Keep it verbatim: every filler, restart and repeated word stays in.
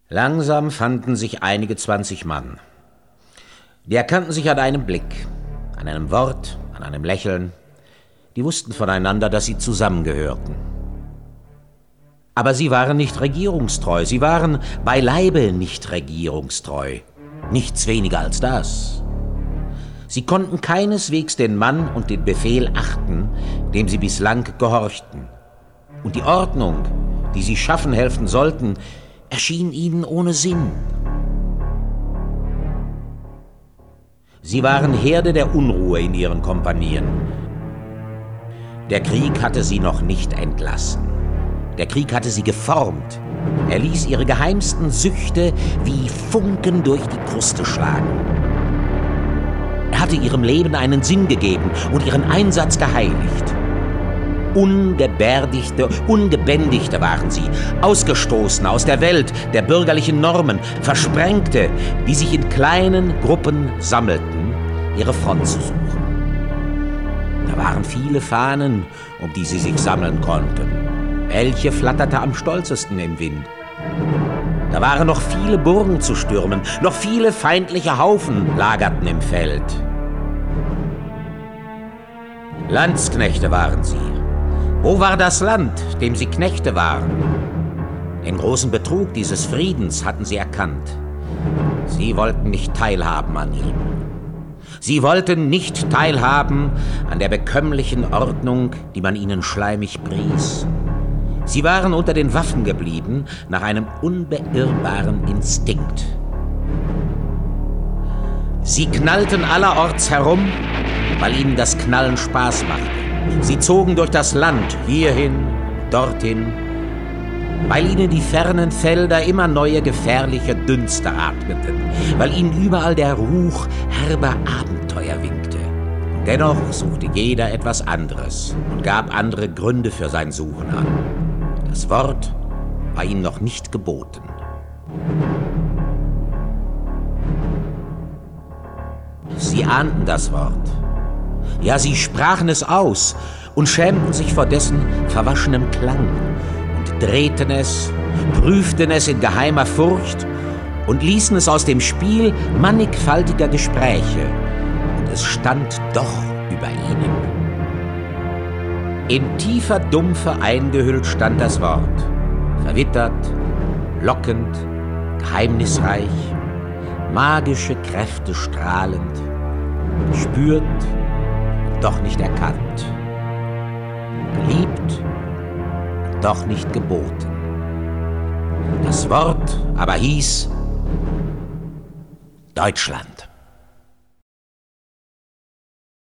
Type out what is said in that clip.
Langsam fanden sich einige zwanzig Mann. Die erkannten sich an einem Blick, an einem Wort, an einem Lächeln. Die wussten voneinander, dass sie zusammengehörten. Aber sie waren nicht regierungstreu, sie waren beileibe nicht regierungstreu. Nichts weniger als das. Sie konnten keineswegs den Mann und den Befehl achten, dem sie bislang gehorchten. Und die Ordnung, die sie schaffen helfen sollten, erschien ihnen ohne Sinn. Sie waren Herde der Unruhe in ihren Kompanien. Der Krieg hatte sie noch nicht entlassen. Der Krieg hatte sie geformt. Er ließ ihre geheimsten Süchte wie Funken durch die Kruste schlagen. Er hatte ihrem Leben einen Sinn gegeben und ihren Einsatz geheiligt. Ungebärdigte, Ungebändigte waren sie, Ausgestoßene aus der Welt der bürgerlichen Normen, Versprengte, die sich in kleinen Gruppen sammelten, ihre Front zu suchen. Da waren viele Fahnen, um die sie sich sammeln konnten. Welche flatterte am stolzesten im Wind? Da waren noch viele Burgen zu stürmen, noch viele feindliche Haufen lagerten im Feld. Landsknechte waren sie. Wo war das Land, dem sie Knechte waren? Den großen Betrug dieses Friedens hatten sie erkannt. Sie wollten nicht teilhaben an ihm. Sie wollten nicht teilhaben an der bekömmlichen Ordnung, die man ihnen schleimig pries. Sie waren unter den Waffen geblieben, nach einem unbeirrbaren Instinkt. Sie knallten allerorts herum, weil ihnen das Knallen Spaß machte. Sie zogen durch das Land, hierhin, dorthin, weil ihnen die fernen Felder immer neue gefährliche Dünste atmeten, weil ihnen überall der Ruch herber Abenteuer winkte. Dennoch suchte jeder etwas anderes und gab andere Gründe für sein Suchen an. Das Wort war ihnen noch nicht geboten. Sie ahnten das Wort. Ja, sie sprachen es aus und schämten sich vor dessen verwaschenem Klang und drehten es, prüften es in geheimer Furcht und ließen es aus dem Spiel mannigfaltiger Gespräche. Und es stand doch über ihnen. In tiefer Dumpfe eingehüllt stand das Wort, verwittert, lockend, geheimnisreich, magische Kräfte strahlend, gespürt, doch nicht erkannt, geliebt, doch nicht geboten. Das Wort aber hieß Deutschland.